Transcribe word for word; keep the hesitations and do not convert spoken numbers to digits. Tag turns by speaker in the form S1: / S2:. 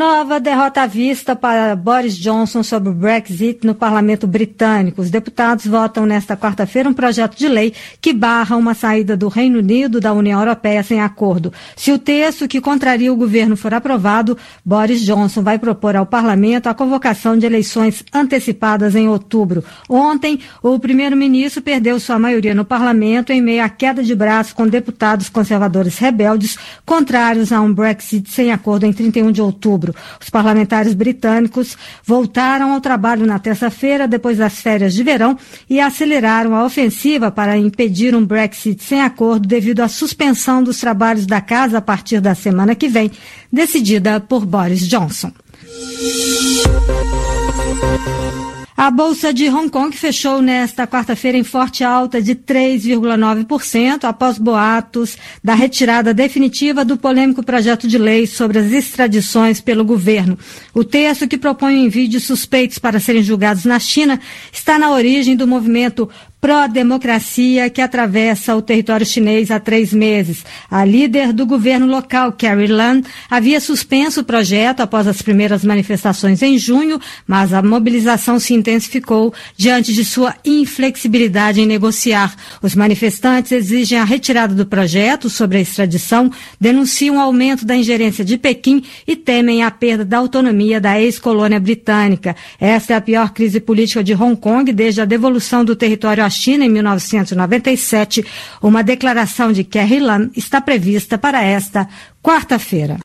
S1: Nova derrota à vista para Boris Johnson sobre o Brexit no parlamento britânico. Os deputados votam nesta quarta-feira um projeto de lei que barra uma saída do Reino Unido da União Europeia sem acordo. Se o texto que contraria o governo for aprovado, Boris Johnson vai propor ao parlamento a convocação de eleições antecipadas em outubro. Ontem, o primeiro-ministro perdeu sua maioria no parlamento em meio à queda de braço com deputados conservadores rebeldes contrários a um Brexit sem acordo em trinta e um de outubro. Os parlamentares britânicos voltaram ao trabalho na terça-feira, depois das férias de verão, e aceleraram a ofensiva para impedir um Brexit sem acordo devido à suspensão dos trabalhos da casa a partir da semana que vem, decidida por Boris Johnson. A Bolsa de Hong Kong fechou nesta quarta-feira em forte alta de três vírgula nove por cento após boatos da retirada definitiva do polêmico projeto de lei sobre as extradições pelo governo. O texto, que propõe o envio de suspeitos para serem julgados na China, está na origem do movimento pró-democracia que atravessa o território chinês há três meses. A líder do governo local, Carrie Lam, havia suspenso o projeto após as primeiras manifestações em junho, mas a mobilização se intensificou diante de sua inflexibilidade em negociar. Os manifestantes exigem a retirada do projeto sobre a extradição, denunciam o aumento da ingerência de Pequim e temem a perda da autonomia da ex-colônia britânica. Esta é a pior crise política de Hong Kong desde a devolução do território à China em mil novecentos e noventa e sete. Uma declaração de Carrie Lam está prevista para esta quarta-feira.